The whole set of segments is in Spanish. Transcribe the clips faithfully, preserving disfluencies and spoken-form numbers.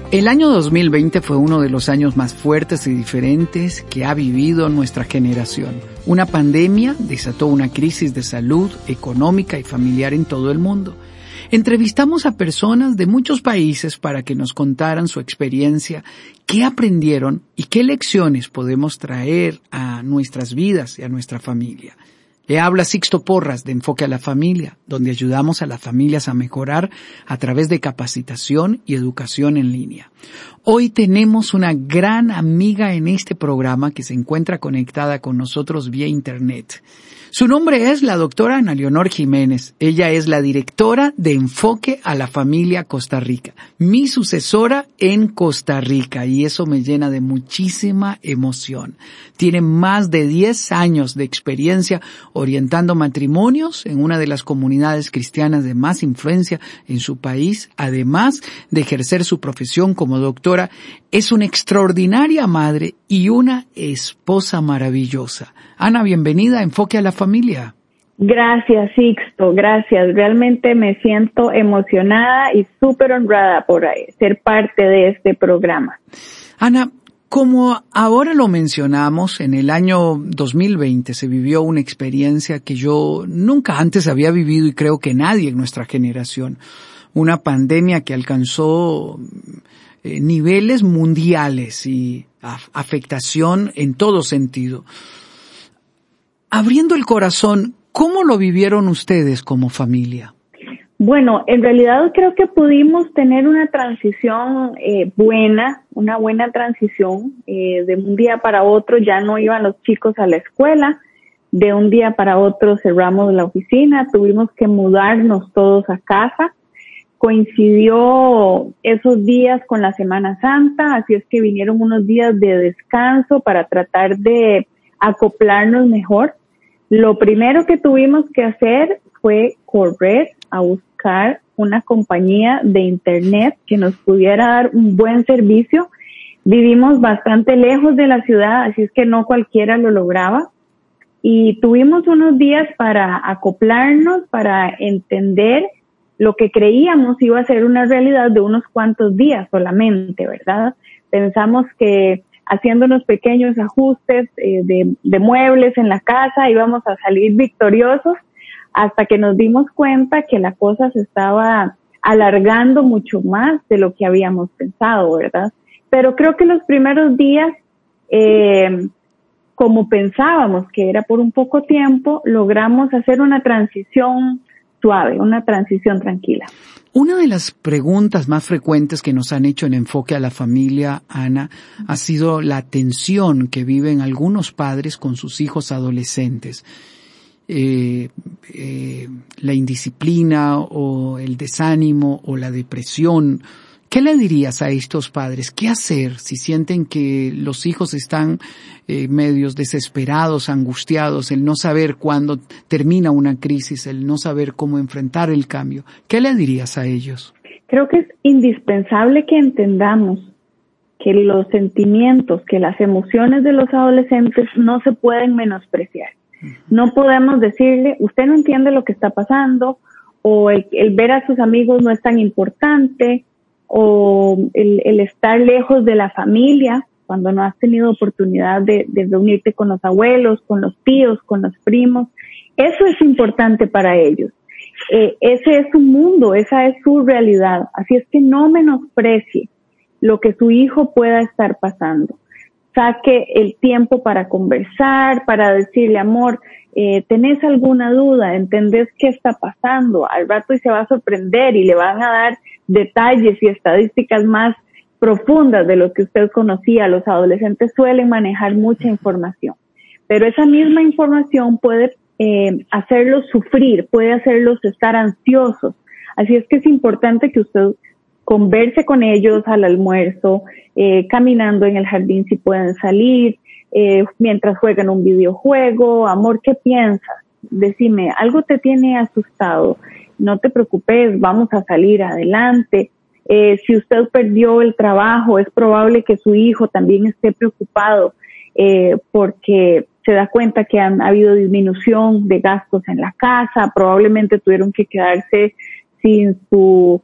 El año dos mil veinte fue uno de los años más fuertes y diferentes que ha vivido nuestra generación. Una pandemia desató una crisis de salud, económica y familiar en todo el mundo. Entrevistamos a personas de muchos países para que nos contaran su experiencia, qué aprendieron y qué lecciones podemos traer a nuestras vidas y a nuestra familia. Le habla Sixto Porras de Enfoque a la Familia, donde ayudamos a las familias a mejorar a través de capacitación y educación en línea. Hoy tenemos una gran amiga en este programa que se encuentra conectada con nosotros vía Internet. Su nombre es la doctora Ana Leonor Jiménez. Ella es la directora de Enfoque a la Familia Costa Rica, mi sucesora en Costa Rica, y eso me llena de muchísima emoción. Tiene más de diez años de experiencia orientando matrimonios en una de las comunidades cristianas de más influencia en su país. Además de ejercer su profesión como doctora, es una extraordinaria madre y una esposa maravillosa. Ana, bienvenida a Enfoque a la Familia. Gracias, Sixto, gracias. Realmente me siento emocionada y súper honrada por ser parte de este programa. Ana, como ahora lo mencionamos, en el año dos mil veinte se vivió una experiencia que yo nunca antes había vivido y creo que nadie en nuestra generación. Una pandemia que alcanzó eh, niveles mundiales y af- afectación en todo sentido. Abriendo el corazón, ¿cómo lo vivieron ustedes como familia? Bueno, en realidad creo que pudimos tener una transición eh, buena, una buena transición. Eh, de un día para otro ya no iban los chicos a la escuela, de un día para otro cerramos la oficina, tuvimos que mudarnos todos a casa. Coincidió esos días con la Semana Santa, así es que vinieron unos días de descanso para tratar de acoplarnos mejor. Lo primero que tuvimos que hacer fue correr a buscar una compañía de internet que nos pudiera dar un buen servicio. Vivimos bastante lejos de la ciudad, así es que no cualquiera lo lograba. Y tuvimos unos días para acoplarnos, para entender lo que creíamos iba a ser una realidad de unos cuantos días solamente, ¿verdad? Pensamos que haciendo unos pequeños ajustes eh, de, de muebles en la casa íbamos a salir victoriosos, hasta que nos dimos cuenta que la cosa se estaba alargando mucho más de lo que habíamos pensado, ¿verdad? Pero creo que los primeros días, eh, como pensábamos que era por un poco tiempo, logramos hacer una transición suave, una transición tranquila. Una de las preguntas más frecuentes que nos han hecho en Enfoque a la Familia, Ana, ha sido la tensión que viven algunos padres con sus hijos adolescentes. Eh, eh, la indisciplina o el desánimo o la depresión. ¿Qué le dirías a estos padres? ¿Qué hacer si sienten que los hijos están eh, medios desesperados, angustiados, el no saber cuándo termina una crisis, el no saber cómo enfrentar el cambio? ¿Qué le dirías a ellos? Creo que es indispensable que entendamos que los sentimientos, que las emociones de los adolescentes no se pueden menospreciar. No podemos decirle, usted no entiende lo que está pasando, o el, el ver a sus amigos no es tan importante, o el, el estar lejos de la familia cuando no has tenido oportunidad de, de reunirte con los abuelos, con los tíos, con los primos. Eso es importante para ellos. Eh, ese es su mundo, esa es su realidad. Así es que no menosprecie lo que su hijo pueda estar pasando. Saque el tiempo para conversar, para decirle, amor, eh, ¿tenés alguna duda? ¿Entendés qué está pasando? Al rato y se va a sorprender y le van a dar detalles y estadísticas más profundas de lo que usted conocía. Los adolescentes suelen manejar mucha información, pero esa misma información puede eh, hacerlos sufrir, puede hacerlos estar ansiosos. Así es que es importante que usted converse con ellos al almuerzo, eh, caminando en el jardín si pueden salir, eh, mientras juegan un videojuego. Amor, ¿qué piensas? Decime, algo te tiene asustado. No te preocupes, vamos a salir adelante. Eh, si usted perdió el trabajo, es probable que su hijo también esté preocupado eh, porque se da cuenta que han ha habido disminución de gastos en la casa, probablemente tuvieron que quedarse sin su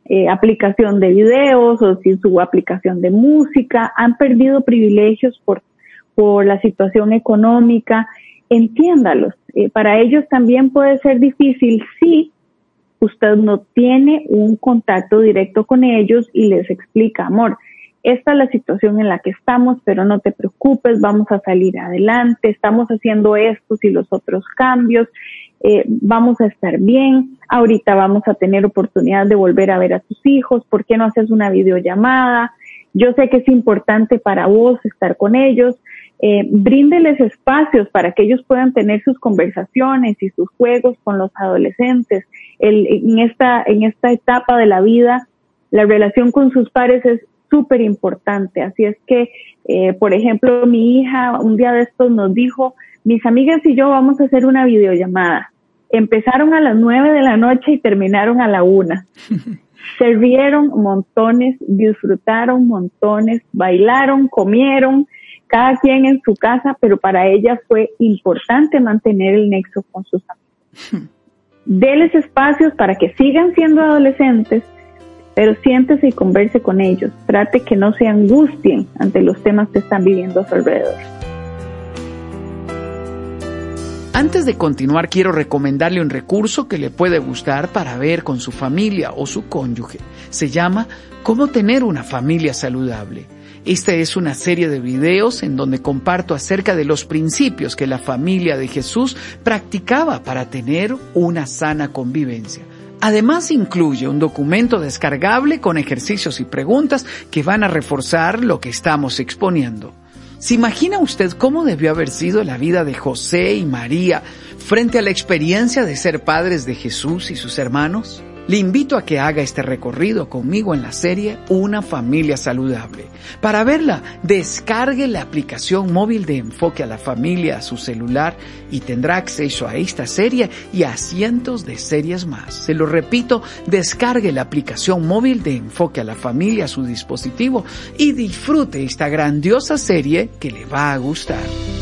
eh, aplicación de videos o sin su aplicación de música, han perdido privilegios por, por la situación económica. Entiéndalos. Eh, para ellos también puede ser difícil si usted no tiene un contacto directo con ellos y les explica, amor, esta es la situación en la que estamos, pero no te preocupes, vamos a salir adelante, estamos haciendo estos y los otros cambios, eh, vamos a estar bien, ahorita vamos a tener oportunidad de volver a ver a tus hijos, ¿por qué no haces una videollamada? Yo sé que es importante para vos estar con ellos, eh, bríndeles espacios para que ellos puedan tener sus conversaciones y sus juegos con los adolescentes. El, en esta, en esta etapa de la vida, la relación con sus padres es súper importante. Así es que, eh, por ejemplo, mi hija un día de estos nos dijo, mis amigas y yo vamos a hacer una videollamada. Empezaron a las nueve de la noche y terminaron a la una. Se rieron montones, disfrutaron montones, bailaron, comieron, cada quien en su casa, pero para ella fue importante mantener el nexo con sus amigos. Deles espacios para que sigan siendo adolescentes, pero siéntese y converse con ellos. Trate que no se angustien ante los temas que están viviendo a su alrededor. Antes de continuar, quiero recomendarle un recurso que le puede gustar para ver con su familia o su cónyuge. Se llama ¿Cómo tener una familia saludable? Esta es una serie de videos en donde comparto acerca de los principios que la familia de Jesús practicaba para tener una sana convivencia. Además, incluye un documento descargable con ejercicios y preguntas que van a reforzar lo que estamos exponiendo. ¿Se imagina usted cómo debió haber sido la vida de José y María frente a la experiencia de ser padres de Jesús y sus hermanos? Le invito a que haga este recorrido conmigo en la serie Una Familia Saludable. Para verla, descargue la aplicación móvil de Enfoque a la Familia a su celular y tendrá acceso a esta serie y a cientos de series más. Se lo repito, descargue la aplicación móvil de Enfoque a la Familia a su dispositivo y disfrute esta grandiosa serie que le va a gustar.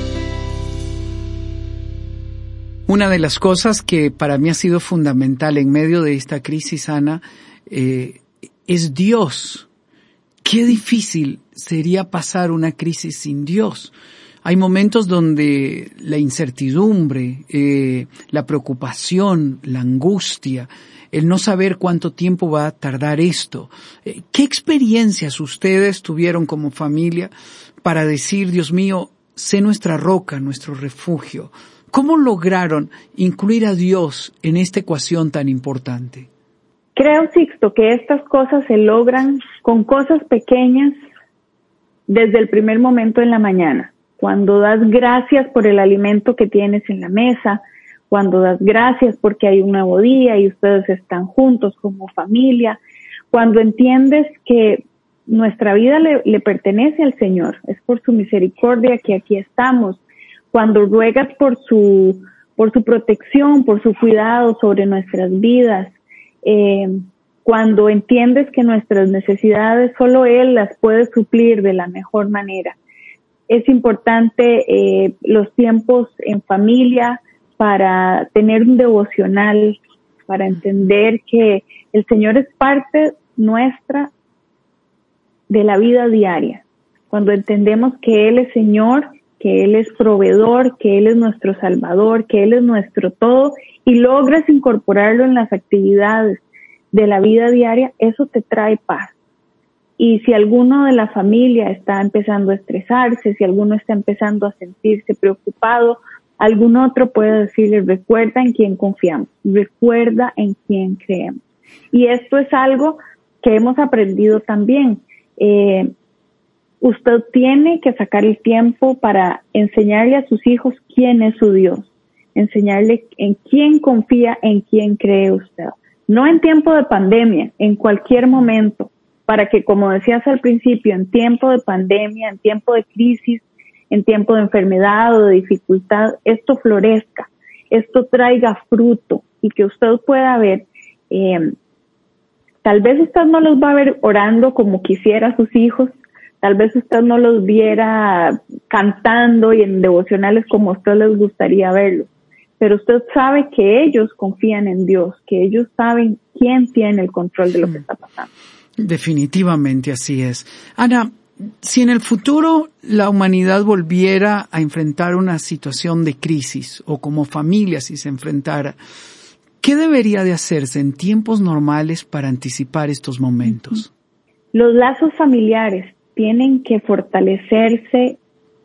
Una de las cosas que para mí ha sido fundamental en medio de esta crisis, Ana, eh, es Dios. Qué difícil sería pasar una crisis sin Dios. Hay momentos donde la incertidumbre, eh, la preocupación, la angustia, el no saber cuánto tiempo va a tardar esto. Eh, ¿Qué experiencias ustedes tuvieron como familia para decir, Dios mío, sé nuestra roca, nuestro refugio? ¿Cómo lograron incluir a Dios en esta ecuación tan importante? Creo, Sixto, que estas cosas se logran con cosas pequeñas desde el primer momento en la mañana. Cuando das gracias por el alimento que tienes en la mesa, cuando das gracias porque hay un nuevo día y ustedes están juntos como familia, cuando entiendes que nuestra vida le, le pertenece al Señor, es por su misericordia que aquí estamos. Cuando ruegas por su, por su protección, por su cuidado sobre nuestras vidas, eh, cuando entiendes que nuestras necesidades solo Él las puede suplir de la mejor manera. Es importante eh, los tiempos en familia para tener un devocional, para entender que el Señor es parte nuestra de la vida diaria. Cuando entendemos que Él es Señor, que Él es proveedor, que Él es nuestro Salvador, que Él es nuestro todo, y logras incorporarlo en las actividades de la vida diaria, eso te trae paz. Y si alguno de la familia está empezando a estresarse, si alguno está empezando a sentirse preocupado, algún otro puede decirle, recuerda en quién confiamos, recuerda en quién creemos. Y esto es algo que hemos aprendido también. Eh, Usted tiene que sacar el tiempo para enseñarle a sus hijos quién es su Dios, enseñarle en quién confía, en quién cree usted. No en tiempo de pandemia, en cualquier momento, para que, como decías al principio, en tiempo de pandemia, en tiempo de crisis, en tiempo de enfermedad o de dificultad, esto florezca, esto traiga fruto y que usted pueda ver. Eh, tal vez usted no los va a ver orando como quisiera a sus hijos, tal vez usted no los viera cantando y en devocionales como a usted les gustaría verlos, pero usted sabe que ellos confían en Dios, que ellos saben quién tiene el control de lo que está pasando. Definitivamente así es. Ana, si en el futuro la humanidad volviera a enfrentar una situación de crisis, o como familia si se enfrentara, ¿qué debería de hacerse en tiempos normales para anticipar estos momentos? Los lazos familiares tienen que fortalecerse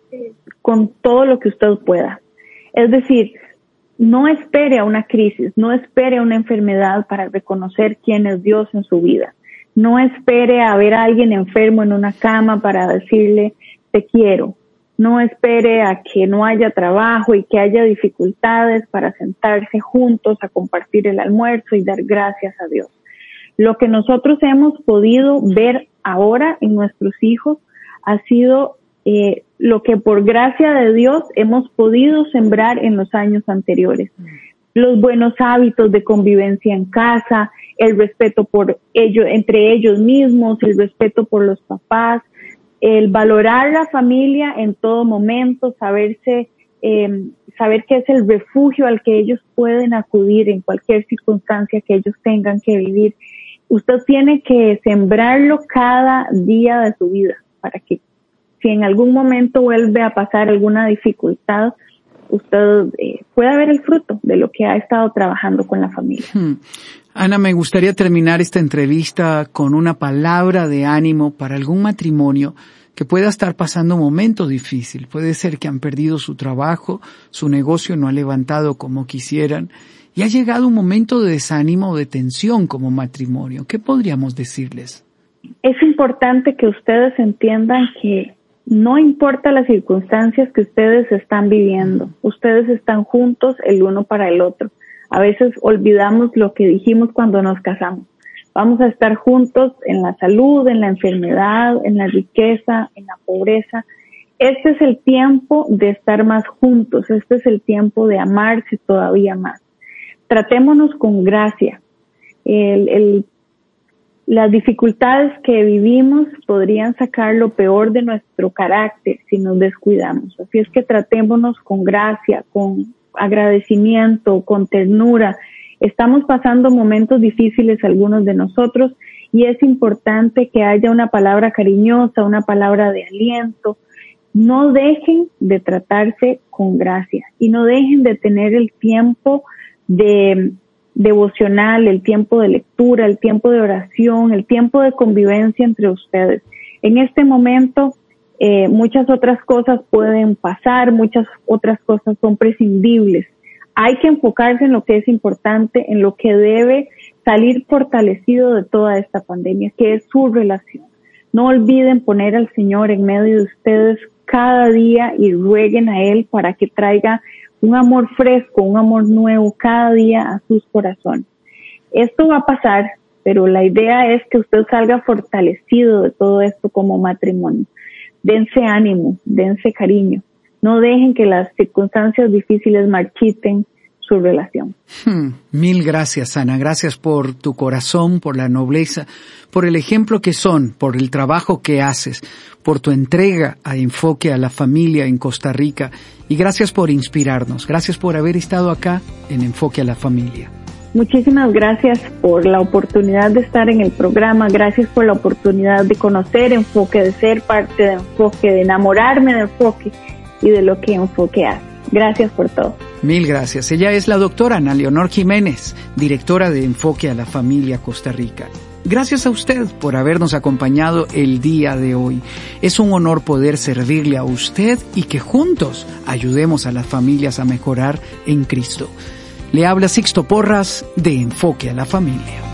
con todo lo que usted pueda. Es decir, no espere a una crisis, no espere a una enfermedad para reconocer quién es Dios en su vida. No espere a ver a alguien enfermo en una cama para decirle, te quiero. No espere a que no haya trabajo y que haya dificultades para sentarse juntos a compartir el almuerzo y dar gracias a Dios. Lo que nosotros hemos podido ver ahora en nuestros hijos ha sido eh, lo que por gracia de Dios hemos podido sembrar en los años anteriores. Los buenos hábitos de convivencia en casa, el respeto por ellos, entre ellos mismos, el respeto por los papás, el valorar la familia en todo momento, saberse, eh, saber que es el refugio al que ellos pueden acudir en cualquier circunstancia que ellos tengan que vivir. Usted tiene que sembrarlo cada día de su vida para que si en algún momento vuelve a pasar alguna dificultad, usted eh, pueda ver el fruto de lo que ha estado trabajando con la familia. Hmm. Ana, me gustaría terminar esta entrevista con una palabra de ánimo para algún matrimonio que pueda estar pasando un momento difícil. Puede ser que han perdido su trabajo, su negocio no ha levantado como quisieran y ha llegado un momento de desánimo o de tensión como matrimonio. ¿Qué podríamos decirles? Es importante que ustedes entiendan que no importa las circunstancias que ustedes están viviendo, ustedes están juntos el uno para el otro. A veces olvidamos lo que dijimos cuando nos casamos. Vamos a estar juntos en la salud, en la enfermedad, en la riqueza, en la pobreza. Este es el tiempo de estar más juntos, este es el tiempo de amarse todavía más. Tratémonos con gracia. El, el Las dificultades que vivimos podrían sacar lo peor de nuestro carácter si nos descuidamos. Así es que tratémonos con gracia, con agradecimiento, con ternura. Estamos pasando momentos difíciles algunos de nosotros y es importante que haya una palabra cariñosa, una palabra de aliento. No dejen de tratarse con gracia y no dejen de tener el tiempo de devocional, el tiempo de lectura, el tiempo de oración, el tiempo de convivencia entre ustedes. En este momento, eh, muchas otras cosas pueden pasar, muchas otras cosas son prescindibles. Hay que enfocarse en lo que es importante, en lo que debe salir fortalecido de toda esta pandemia, que es su relación. No olviden poner al Señor en medio de ustedes cada día y rueguen a Él para que traiga un amor fresco, un amor nuevo cada día a sus corazones. Esto va a pasar, pero la idea es que usted salga fortalecido de todo esto como matrimonio. Dense ánimo, dense cariño. No dejen que las circunstancias difíciles marchiten su relación. Hmm, mil gracias, Ana. Gracias por tu corazón, por la nobleza, por el ejemplo que son, por el trabajo que haces, por tu entrega a Enfoque a la Familia en Costa Rica y gracias por inspirarnos. Gracias por haber estado acá en Enfoque a la Familia. Muchísimas gracias por la oportunidad de estar en el programa. Gracias por la oportunidad de conocer Enfoque, de ser parte de Enfoque, de enamorarme de Enfoque y de lo que Enfoque hace. Gracias por todo. Mil gracias. Ella es la doctora Ana Leonor Jiménez, directora de Enfoque a la Familia Costa Rica. Gracias a usted por habernos acompañado el día de hoy. Es un honor poder servirle a usted y que juntos ayudemos a las familias a mejorar en Cristo. Le habla Sixto Porras de Enfoque a la Familia.